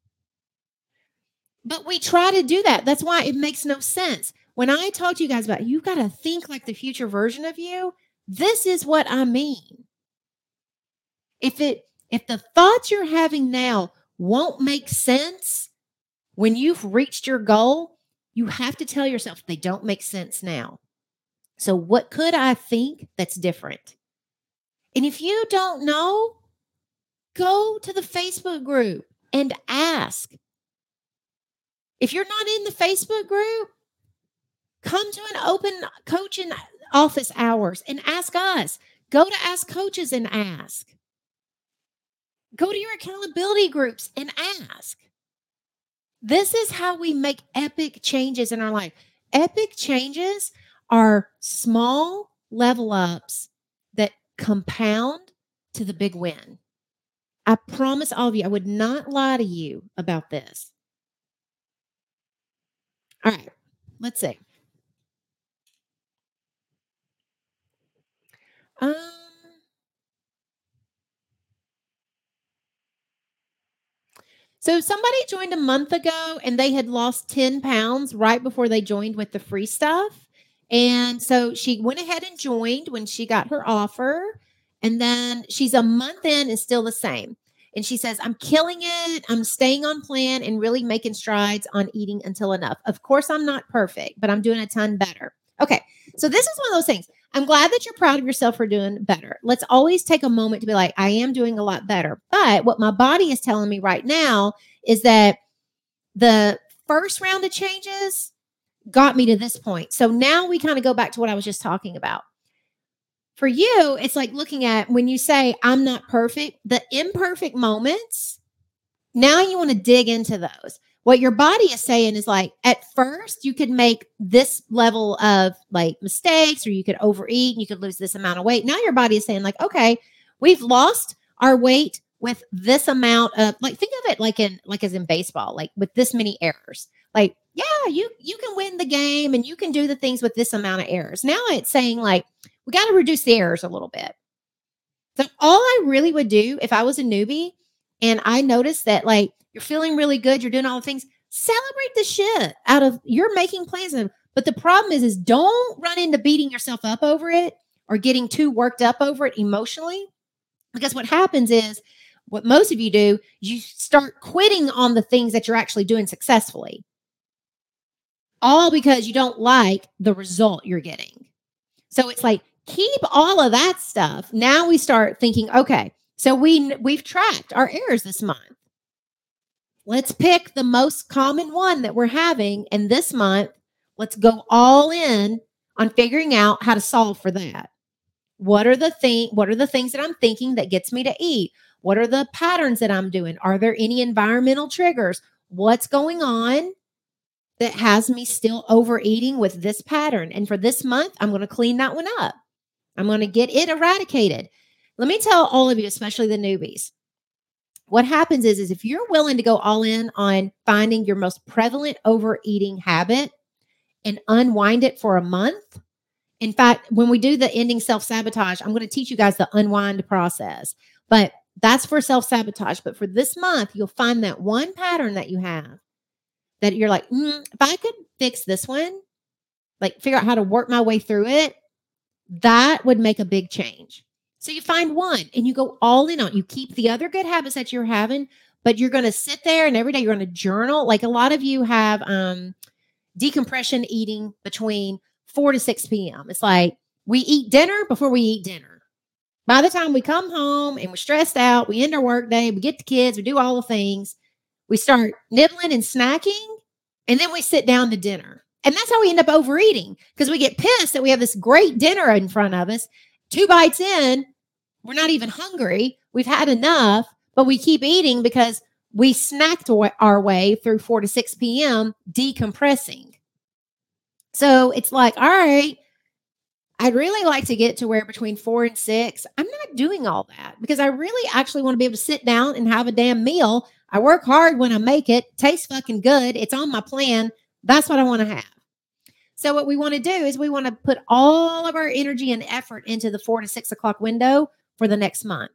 But we try to do that. That's why it makes no sense. When I talk to you guys about you got to think like the future version of you, this is what I mean. If the thoughts you're having now won't make sense when you've reached your goal, you have to tell yourself they don't make sense now. So what could I think that's different? And if you don't know, go to the Facebook group and ask. If you're not in the Facebook group, come to an open coaching office hours and ask us. Go to Ask Coaches and ask. Go to your accountability groups and ask. This is how we make epic changes in our life. Epic changes are small level ups that compound to the big win. I promise all of you, I would not lie to you about this. All right, let's see. So somebody joined a month ago and they had lost 10 pounds right before they joined with the free stuff. And so she went ahead and joined when she got her offer. And then she's a month in and still the same. And she says, I'm killing it. I'm staying on plan and really making strides on eating until enough. Of course, I'm not perfect, but I'm doing a ton better. Okay. So this is one of those things. I'm glad that you're proud of yourself for doing better. Let's always take a moment to be like, I am doing a lot better. But what my body is telling me right now is that the first round of changes got me to this point. So now we kind of go back to what I was just talking about. For you, it's like looking at when you say, I'm not perfect, the imperfect moments, now you want to dig into those. What your body is saying is like, at first, you could make this level of like mistakes, or you could overeat and you could lose this amount of weight. Now your body is saying like, okay, we've lost our weight with this amount of, like, think of it like as in baseball, like with this many errors. Like, yeah, you can win the game and you can do the things with this amount of errors. Now it's saying like, we got to reduce the errors a little bit. So all I really would do if I was a newbie and I noticed that like you're feeling really good, you're doing all the things, celebrate the shit out of you're making plans. But the problem is don't run into beating yourself up over it or getting too worked up over it emotionally. Because what happens is what most of you do, you start quitting on the things that you're actually doing successfully. All because you don't like the result you're getting. So it's like, keep all of that stuff. Now we start thinking, okay, so we've tracked our errors this month. Let's pick the most common one that we're having. And this month, let's go all in on figuring out how to solve for that. What are the things that I'm thinking that gets me to eat? What are the patterns that I'm doing? Are there any environmental triggers? What's going on that has me still overeating with this pattern? And for this month, I'm going to clean that one up. I'm going to get it eradicated. Let me tell all of you, especially the newbies, what happens is if you're willing to go all in on finding your most prevalent overeating habit and unwind it for a month. In fact, when we do the ending self-sabotage, I'm going to teach you guys the unwind process. But that's for self-sabotage. But for this month, you'll find that one pattern that you have that you're like, if I could fix this one, like figure out how to work my way through it, that would make a big change. So you find one and you go all in on it. You keep the other good habits that you're having, but you're going to sit there and every day you're going to journal. Like a lot of you have decompression eating between 4 to 6 p.m. It's like we eat dinner before we eat dinner. By the time we come home and we're stressed out, we end our work day, we get the kids, we do all the things, we start nibbling and snacking, and then we sit down to dinner. And that's how we end up overeating because we get pissed that we have this great dinner in front of us. 2 bites in, we're not even hungry. We've had enough, but we keep eating because we snacked our way through 4 to 6 p.m. decompressing. So it's like, all right, I'd really like to get to where between 4 and 6, I'm not doing all that because I really actually want to be able to sit down and have a damn meal. I work hard when I make it. Tastes fucking good. It's on my plan. That's what I want to have. So what we want to do is we want to put all of our energy and effort into the 4 to 6 o'clock window for the next month.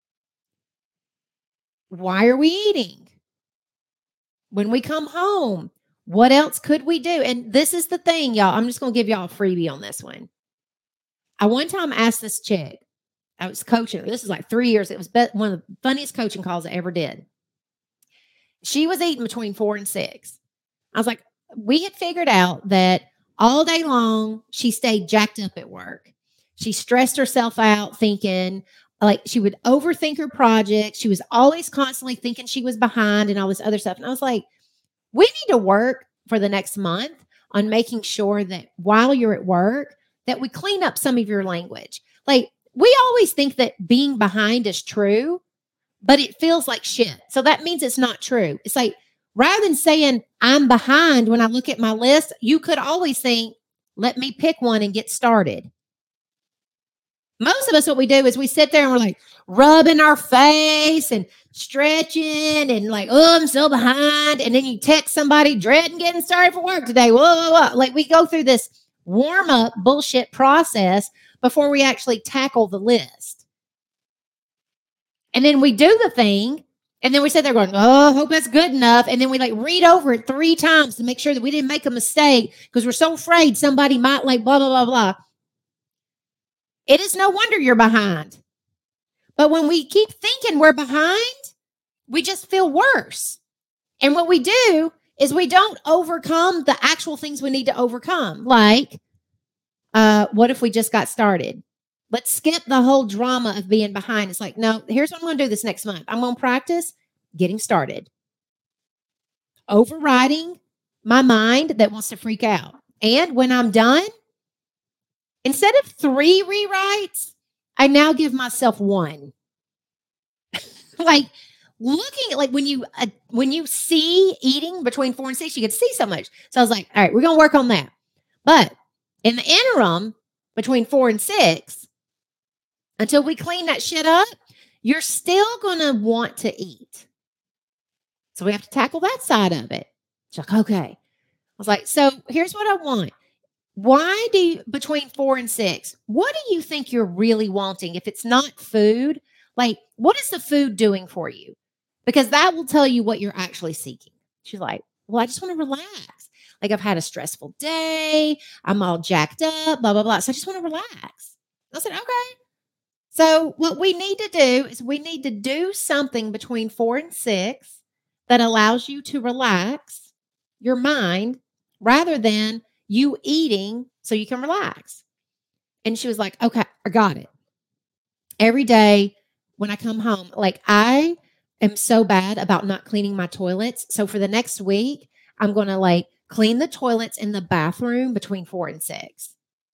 Why are we eating? When we come home, what else could we do? And this is the thing, y'all. I'm just going to give y'all a freebie on this one. I one time asked this chick, I was coaching. This is like 3 years. It was one of the funniest coaching calls I ever did. She was eating between 4 and 6. I was like, we had figured out that all day long, she stayed jacked up at work. She stressed herself out thinking, like she would overthink her project. She was always constantly thinking she was behind and all this other stuff. And I was like, we need to work for the next month on making sure that while you're at work, that we clean up some of your language. Like we always think that being behind is true, but it feels like shit. So that means it's not true. It's like, rather than saying I'm behind when I look at my list, you could always think, let me pick one and get started. Most of us, what we do is we sit there and we're like rubbing our face and stretching and like, oh, I'm so behind. And then you text somebody dreading getting started for work today. Whoa, whoa, whoa. Like we go through this warm up bullshit process before we actually tackle the list. And then we do the thing. And then we sit there going, oh, I hope that's good enough. And then we like read over it 3 times to make sure that we didn't make a mistake because we're so afraid somebody might like blah, blah, blah, blah. It is no wonder you're behind. But when we keep thinking we're behind, we just feel worse. And what we do is we don't overcome the actual things we need to overcome. Like, what if we just got started? Let's skip the whole drama of being behind. It's like, no, here's what I'm going to do this next month. I'm going to practice getting started. Overriding my mind that wants to freak out. And when I'm done, instead of 3 rewrites, I now give myself 1. Like looking at like when you see eating between 4 and 6, you can see so much. So I was like, all right, we're going to work on that. But in the interim between 4 and 6, until we clean that shit up, you're still going to want to eat. So we have to tackle that side of it. She's like, okay. I was like, so here's what I want. Why do you, between 4 and 6, what do you think you're really wanting? If it's not food, like what is the food doing for you? Because that will tell you what you're actually seeking. She's like, well, I just want to relax. Like I've had a stressful day. I'm all jacked up, blah, blah, blah. So I just want to relax. I said, okay. So what we need to do is we need to do something between 4 and 6 that allows you to relax your mind rather than you eating so you can relax. And she was like, okay, I got it. Every day when I come home, like I am so bad about not cleaning my toilets. So for the next week, I'm going to like clean the toilets in the bathroom between 4 and 6.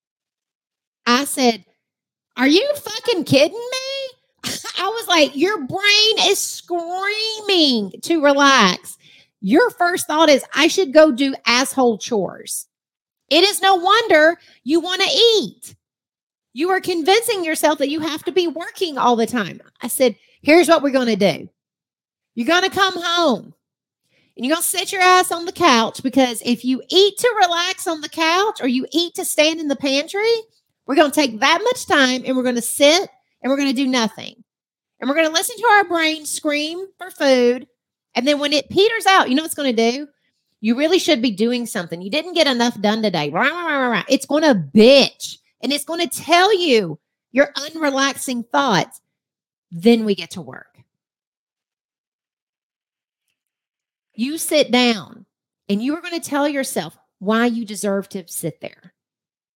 I said, are you fucking kidding me? I was like, your brain is screaming to relax. Your first thought is, I should go do asshole chores. It is no wonder you want to eat. You are convincing yourself that you have to be working all the time. I said, here's what we're going to do. You're going to come home and you're going to sit your ass on the couch because if you eat to relax on the couch or you eat to stand in the pantry, we're going to take that much time and we're going to sit and we're going to do nothing. And we're going to listen to our brain scream for food. And then when it peters out, you know what it's going to do? You really should be doing something. You didn't get enough done today. It's going to bitch. And it's going to tell you your unrelaxing thoughts. Then we get to work. You sit down and you are going to tell yourself why you deserve to sit there.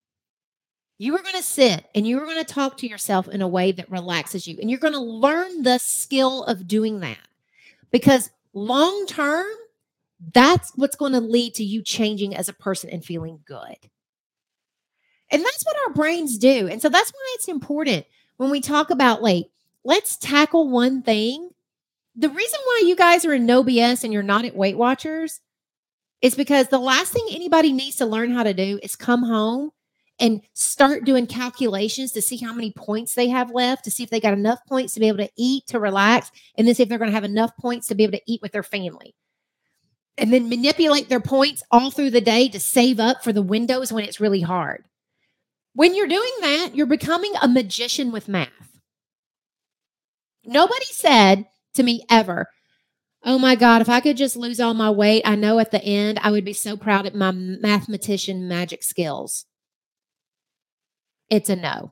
You are going to sit and you are going to talk to yourself in a way that relaxes you. And you're going to learn the skill of doing that because long term, that's what's going to lead to you changing as a person and feeling good. And that's what our brains do. And so that's why it's important when we talk about like, let's tackle one thing. The reason why you guys are in No BS and you're not at Weight Watchers is because the last thing anybody needs to learn how to do is come home and start doing calculations to see how many points they have left, to see if they got enough points to be able to eat, to relax, and then see if they're going to have enough points to be able to eat with their family. And then manipulate their points all through the day to save up for the windows when it's really hard. When you're doing that, you're becoming a magician with math. Nobody said to me ever, oh my God, if I could just lose all my weight, I know at the end I would be so proud of my mathematician magic skills. It's a no.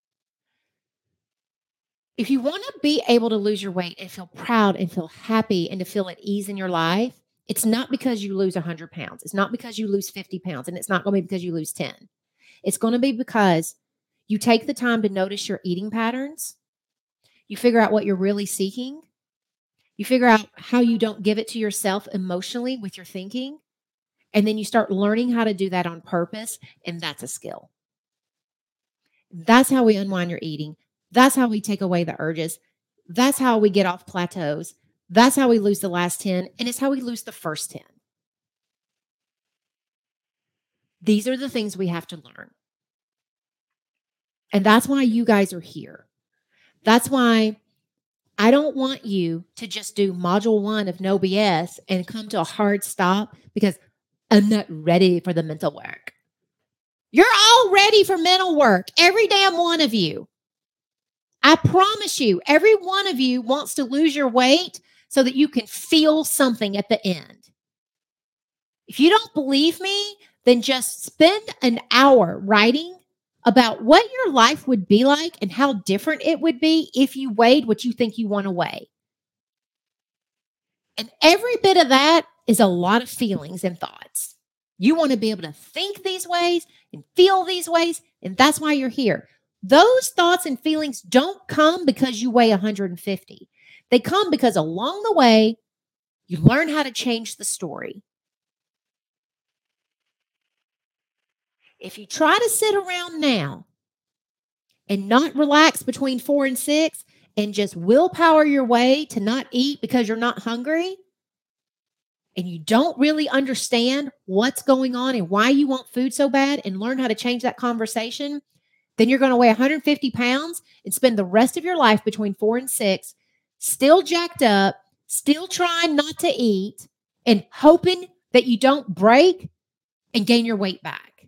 If you want to be able to lose your weight and feel proud and feel happy and to feel at ease in your life, it's not because you lose 100 pounds. It's not because you lose 50 pounds. And it's not going to be because you lose 10. It's going to be because you take the time to notice your eating patterns. You figure out what you're really seeking. You figure out how you don't give it to yourself emotionally with your thinking. And then you start learning how to do that on purpose. And that's a skill. That's how we unwind your eating. That's how we take away the urges. That's how we get off plateaus. That's how we lose the last 10. And it's how we lose the first 10. These are the things we have to learn. And that's why you guys are here. That's why I don't want you to just do module 1 of No BS and come to a hard stop because I'm not ready for the mental work. You're all ready for mental work, every damn one of you. I promise you, every one of you wants to lose your weight so that you can feel something at the end. If you don't believe me, then just spend an hour writing about what your life would be like and how different it would be if you weighed what you think you want to weigh. And every bit of that is a lot of feelings and thoughts. You want to be able to think these ways and feel these ways, and that's why you're here. Those thoughts and feelings don't come because you weigh 150. They come because along the way, you learn how to change the story. If you try to sit around now and not relax between 4 and 6 and just willpower your way to not eat because you're not hungry and you don't really understand what's going on and why you want food so bad and learn how to change that conversation, then you're going to weigh 150 pounds and spend the rest of your life between 4 and 6 still jacked up, still trying not to eat and hoping that you don't break and gain your weight back.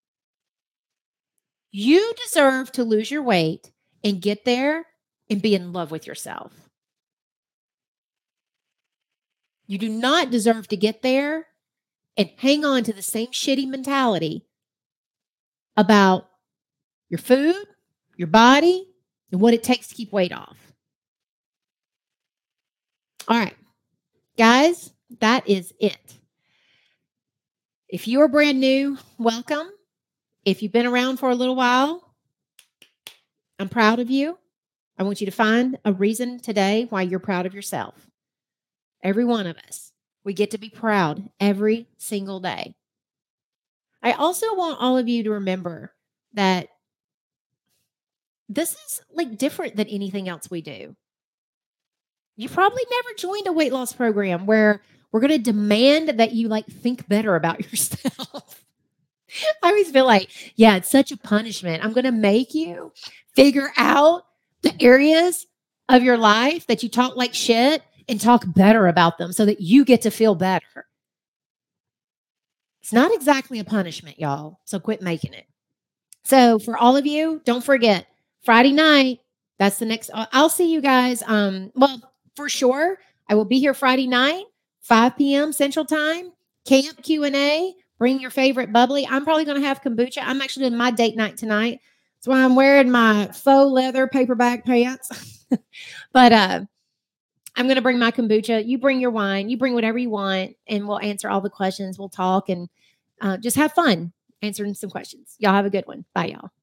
You deserve to lose your weight and get there and be in love with yourself. You do not deserve to get there and hang on to the same shitty mentality about your food, your body, and what it takes to keep weight off. All right, guys, that is it. If you are brand new, welcome. If you've been around for a little while, I'm proud of you. I want you to find a reason today why you're proud of yourself. Every one of us, we get to be proud every single day. I also want all of you to remember that this is like different than anything else we do. You probably never joined a weight loss program where we're going to demand that you like think better about yourself. I always feel like, yeah, it's such a punishment. I'm going to make you figure out the areas of your life that you talk like shit and talk better about them so that you get to feel better. It's not exactly a punishment, y'all. So quit making it. So for all of you, don't forget Friday night. That's the next. I'll see you guys. Well, for sure, I will be here Friday night, 5 p.m. Central Time. Camp Q&A. Bring your favorite bubbly. I'm probably going to have kombucha. I'm actually doing my date night tonight. That's why I'm wearing my faux leather paperback pants. But I'm going to bring my kombucha. You bring your wine. You bring whatever you want, and we'll answer all the questions. We'll talk and just have fun answering some questions. Y'all have a good one. Bye, y'all.